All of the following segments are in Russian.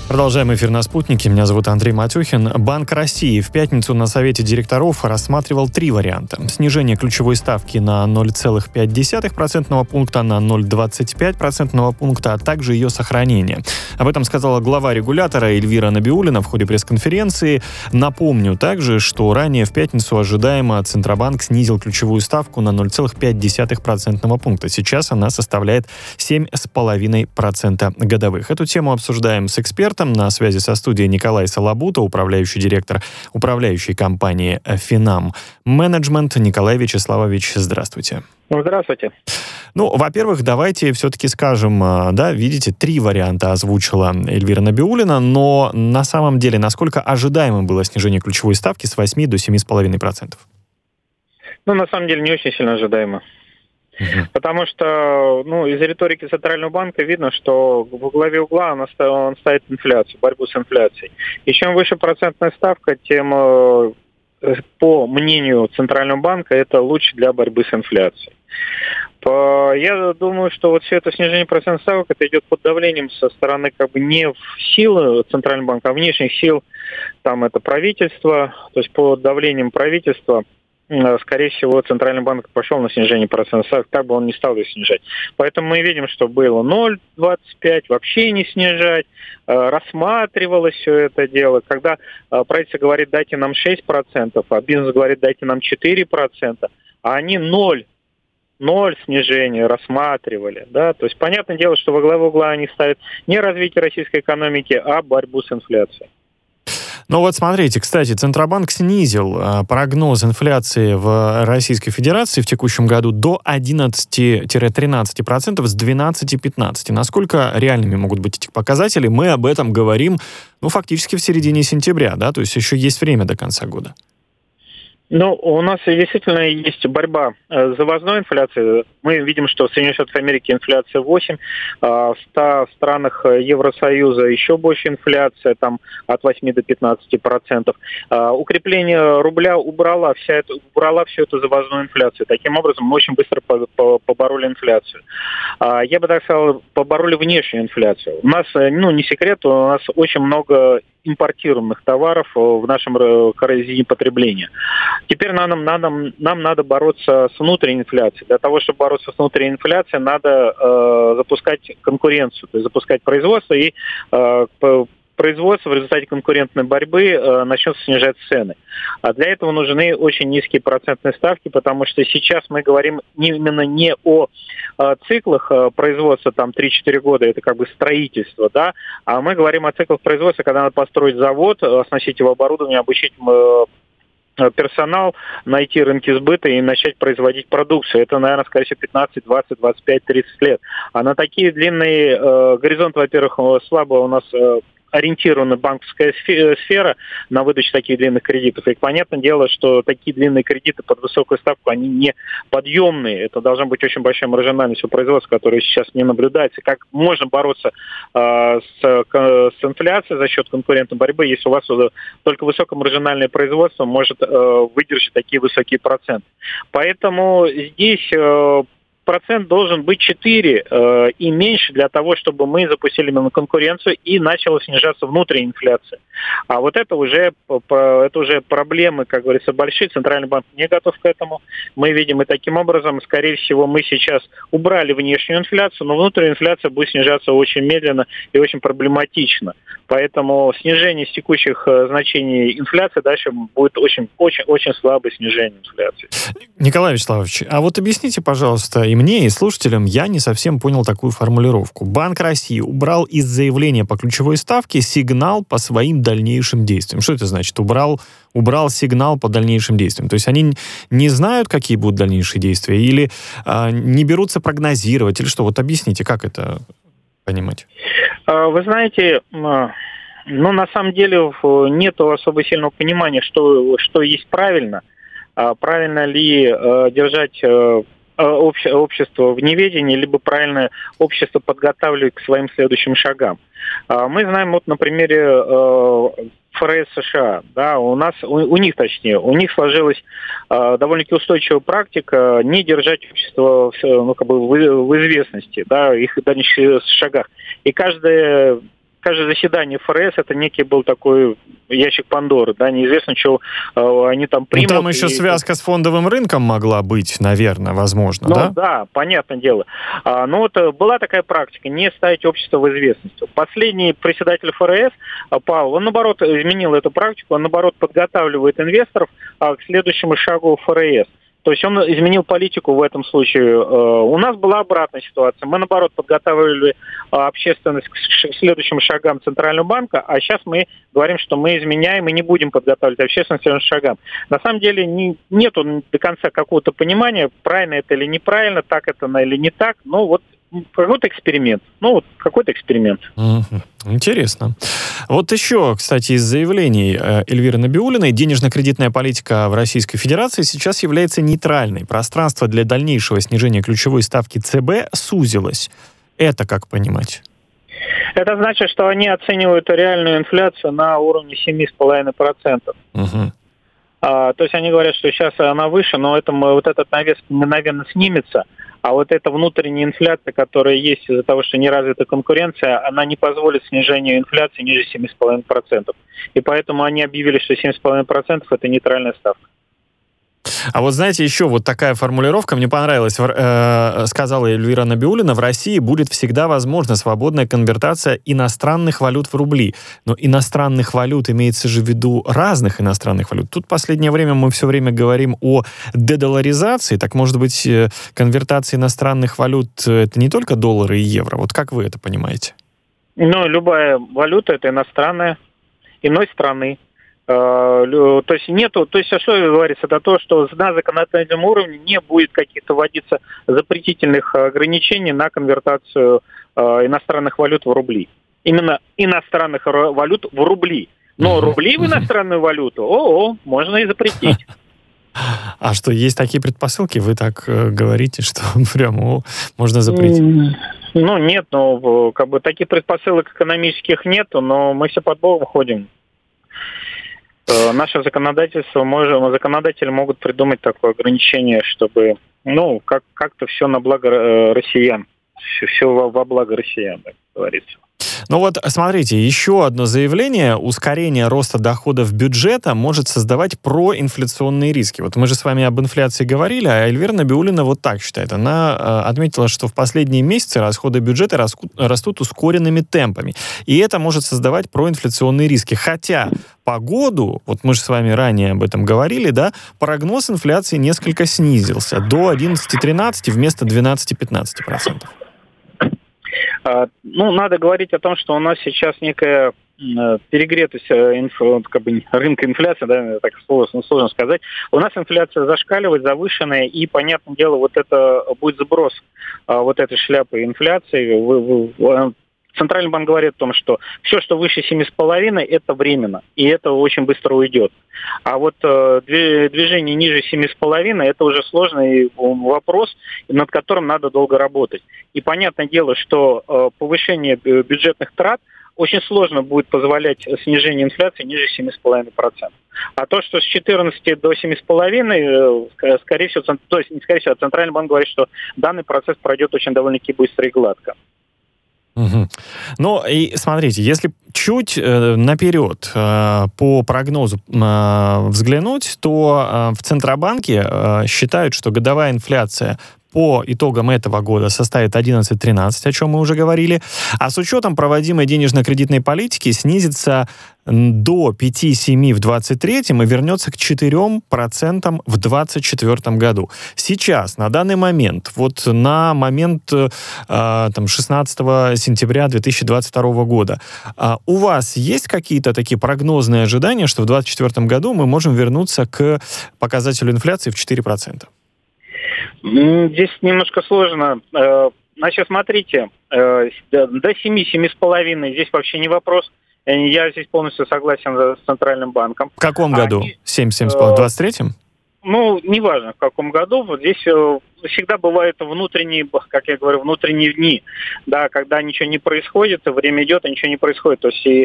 Продолжаем эфир на «Спутнике». Меня зовут Андрей Матюхин. Банк России в пятницу на Совете директоров рассматривал 3 варианта. Снижение ключевой ставки на 0,5% пункта на 0,25% пункта, а также ее сохранение. Об этом сказала глава регулятора Эльвира Набиуллина в ходе пресс-конференции. Напомню также, что ранее в пятницу ожидаемо Центробанк снизил ключевую ставку на 0,5% пункта. Сейчас она составляет 7,5% годовых. Эту тему обсуждаем с экспертом. На связи со студией Николай Солобута, управляющий директор управляющей компании «Финам Менеджмент». Николай Вячеславович, здравствуйте. Здравствуйте. Во-первых, давайте все-таки скажем, видите, 3 варианта озвучила Эльвира Набиуллина, но на самом деле, насколько ожидаемым было снижение ключевой ставки с 8 до 7,5%? На самом деле, не очень сильно ожидаемо. Потому что, из риторики Центрального банка видно, что во главе угла он ставит инфляцию, борьбу с инфляцией. И чем выше процентная ставка, тем, по мнению Центрального банка, это лучше для борьбы с инфляцией. Я думаю, что вот все это снижение процентных ставок, это идет под давлением со стороны не силы Центрального банка, а внешних сил, там это правительство, то есть под давлением правительства. Скорее всего, Центральный банк пошел на снижение процентных ставок, так бы он не стал ее снижать. Поэтому мы видим, что было 0,25, вообще не снижать, рассматривалось все это дело. Когда правительство говорит, дайте нам 6%, а бизнес говорит, дайте нам 4%, а они 0 снижения рассматривали. Да? То есть, понятное дело, что во главу угла они ставят не развитие российской экономики, а борьбу с инфляцией. Смотрите, кстати, Центробанк снизил прогноз инфляции в Российской Федерации в текущем году до 11-13% с 12-15%. Насколько реальными могут быть эти показатели? Мы об этом говорим, фактически в середине сентября, да, то есть еще есть время до конца года. У нас действительно есть борьба с завозной инфляцией. Мы видим, что в Соединенных Штатах Америки инфляция 8%, в 100 странах Евросоюза еще больше инфляция, там от 8 до 15%. Укрепление рубля убрала всю эту завозную инфляцию. Таким образом, мы очень быстро побороли инфляцию. Я бы так сказал, побороли внешнюю инфляцию. У нас, не секрет, у нас очень много импортируемых товаров в нашем корзине потребления. Теперь нам надо бороться с внутренней инфляцией. Для того, чтобы бороться с внутренней инфляцией, надо запускать конкуренцию, то есть запускать производство, и производство в результате конкурентной борьбы начнет снижать цены. А для этого нужны очень низкие процентные ставки, потому что сейчас мы говорим именно не о циклах производства, там 3-4 года, это строительство, да, а мы говорим о циклах производства, когда надо построить завод, оснастить его оборудованием, обучить персонал, найти рынки сбыта и начать производить продукцию. Это, наверное, скорее всего, 15, 20, 25, 30 лет. А на такие длинные горизонты, во-первых, слабо у нас ориентирована банковская сфера на выдачу таких длинных кредитов. И понятное дело, что такие длинные кредиты под высокую ставку, они не подъемные. Это должна быть очень большая маржинальность у производства, которая сейчас не наблюдается. Как можно бороться с инфляцией за счет конкурентной борьбы, если у вас только высокомаржинальное производство может выдержать такие высокие проценты. Поэтому здесь процент должен быть 4 и меньше для того, чтобы мы запустили именно конкуренцию и начала снижаться внутренняя инфляция. А вот это уже проблемы, как говорится, большие. Центральный банк не готов к этому. Мы видим, и таким образом, скорее всего, мы сейчас убрали внешнюю инфляцию, но внутренняя инфляция будет снижаться очень медленно и очень проблематично. Поэтому снижение с текущих значений инфляции дальше будет очень слабое снижение инфляции. Николай Вячеславович, а вот объясните, пожалуйста, и мне, и слушателям, я не совсем понял такую формулировку. Банк России убрал из заявления по ключевой ставке сигнал по своим дальнейшим действиям. Что это значит? Убрал сигнал по дальнейшим действиям. То есть они не знают, какие будут дальнейшие действия, или не берутся прогнозировать, или что? Вот объясните, как это понимать? Вы знаете, на самом деле нет особо сильного понимания, что есть правильно. Правильно ли держать общество в неведении, либо правильно общество подготавливать к своим следующим шагам. Мы знаем на примере ФРС США, да, у них сложилась довольно-таки устойчивая практика не держать общество в известности, да, их дальнейших шагах. И каждое каждое заседание ФРС это некий был такой ящик Пандоры, да, неизвестно, что они там примут. Ну, там еще связка с фондовым рынком могла быть, наверное, возможно, ну, да? Да, понятное дело. Но вот была такая практика, не ставить общество в известность. Последний председатель ФРС, Пауэлл, он, наоборот, изменил эту практику, он, наоборот, подготавливает инвесторов к следующему шагу ФРС. То есть он изменил политику в этом случае. У нас была обратная ситуация. Мы, наоборот, подготавливали общественность к следующим шагам Центрального банка, а сейчас мы говорим, что мы изменяем и не будем подготавливать общественность к следующим шагам. На самом деле нету до конца какого-то понимания, правильно это или неправильно, так это или не так. Ну вот какой-то эксперимент. Интересно. Вот еще, кстати, из заявлений Эльвиры Набиуллиной, денежно-кредитная политика в Российской Федерации сейчас является нейтральной. Пространство для дальнейшего снижения ключевой ставки ЦБ сузилось. Это как понимать? Это значит, что они оценивают реальную инфляцию на уровне 7,5%. Угу. То есть они говорят, что сейчас она выше, но вот этот навес мгновенно снимется. А вот эта внутренняя инфляция, которая есть из-за того, что не развита конкуренция, она не позволит снижению инфляции ниже 7,5%. И поэтому они объявили, что 7,5% это нейтральная ставка. А вот знаете, еще вот такая формулировка мне понравилась. Сказала Эльвира Набиуллина, в России будет всегда возможна свободная конвертация иностранных валют в рубли. Но иностранных валют имеется же в виду разных иностранных валют. Тут в последнее время мы все время говорим о дедоларизации. Так, может быть, конвертация иностранных валют это не только доллары и евро? Вот как вы это понимаете? Ну, любая валюта это иностранная, иной страны. То есть что говорится, это то, что на законодательном уровне не будет каких-то вводиться запретительных ограничений на конвертацию иностранных валют в рубли. Именно иностранных валют в рубли. Но рубли в иностранную валюту, можно и запретить. А что, есть такие предпосылки? Вы так говорите, что прямо можно запретить? Ну, нет, таких предпосылок экономических нету, но мы все под Богом ходим. Наше законодатели могут придумать такое ограничение, чтобы, как-то все на благо россиян, все во благо россиян, так говорится. Ну вот, смотрите, еще одно заявление. Ускорение роста доходов бюджета может создавать проинфляционные риски. Вот мы же с вами об инфляции говорили, а Эльвира Набиуллина вот так считает. Она отметила, что в последние месяцы расходы бюджета растут ускоренными темпами. И это может создавать проинфляционные риски. Хотя по году, вот мы же с вами ранее об этом говорили, да, прогноз инфляции несколько снизился до 11,13 вместо 12,15%. Надо говорить о том, что у нас сейчас некая перегретость рынка инфляции, да, так сложно сказать. У нас инфляция зашкаливает, завышенная, и, понятное дело, вот это будет сброс вот этой шляпы инфляции. Центральный банк говорит о том, что все, что выше 7,5, это временно, и это очень быстро уйдет. А вот движение ниже 7,5, это уже сложный вопрос, над которым надо долго работать. И понятное дело, что повышение бюджетных трат очень сложно будет позволять снижение инфляции ниже 7,5%. А то, что с 14 до 7,5, скорее всего, Центральный банк говорит, что данный процесс пройдет очень довольно-таки быстро и гладко. Угу. Ну и смотрите, если чуть наперед по прогнозу взглянуть, то в Центробанке считают, что годовая инфляция по итогам этого года составит 11,13, о чем мы уже говорили, а с учетом проводимой денежно-кредитной политики снизится до 5,7 в 2023 и вернется к 4% в 2024 году. Сейчас, на данный момент, вот на момент 16 сентября 2022 года, у вас есть какие-то такие прогнозные ожидания, что в 2024 году мы можем вернуться к показателю инфляции в 4%? Здесь немножко сложно. Значит, смотрите, до 7,5 здесь вообще не вопрос. Я здесь полностью согласен с Центральным банком. В каком году? 7,5? В 23-м? Неважно, в каком году. Вот здесь всегда бывают внутренние, как я говорю, внутренние дни, да, когда ничего не происходит, время идет, а ничего не происходит. То есть,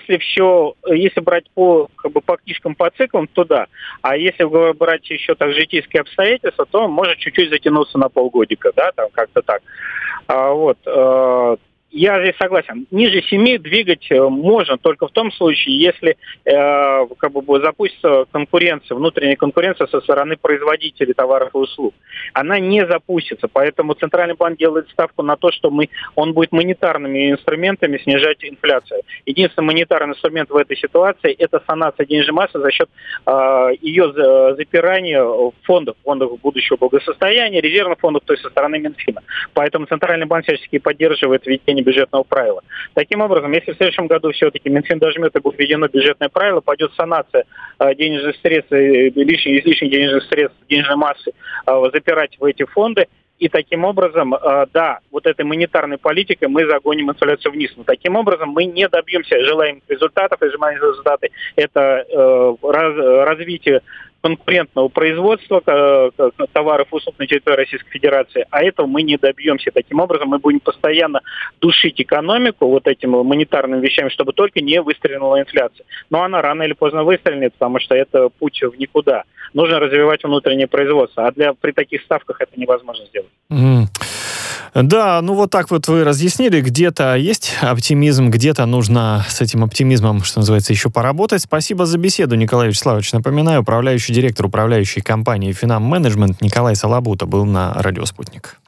если брать по книжкам, по циклам, то да. А если брать еще так житейские обстоятельства, то может чуть-чуть затянуться на полгодика, да, там как-то так. Я здесь согласен. Ниже 7 двигать можно только в том случае, если запустится конкуренция, внутренняя конкуренция со стороны производителей товаров и услуг. Она не запустится, поэтому Центральный банк делает ставку на то, что он будет монетарными инструментами снижать инфляцию. Единственный монетарный инструмент в этой ситуации – это санация денежной массы за счет ее запирания в фондах будущего благосостояния, резервных фондов, то есть со стороны Минфина. Поэтому Центральный банк всячески поддерживает введение бюджетного правила. Таким образом, если в следующем году все-таки Минфин дожмет и будет введено бюджетное правило, пойдет санация денежных средств, излишних денежных средств, денежной массы запирать в эти фонды, и таким образом, вот этой монетарной политикой мы загоним инфляцию вниз. Но таким образом мы не добьемся желаемых результатов, и желаемые результаты – это развитие конкурентного производства товаров и услуг на территории Российской Федерации, а этого мы не добьемся. Таким образом, мы будем постоянно душить экономику вот этими монетарными вещами, чтобы только не выстрелила инфляция. Но она рано или поздно выстрелит, потому что это путь в никуда. Нужно развивать внутреннее производство, а при таких ставках это невозможно сделать. Да, вот так вот вы разъяснили, где-то есть оптимизм, где-то нужно с этим оптимизмом, что называется, еще поработать. Спасибо за беседу, Николай Вячеславович. Напоминаю, управляющий директор управляющей компании «Финам Менеджмент» Николай Салабута был на «Радио Спутник».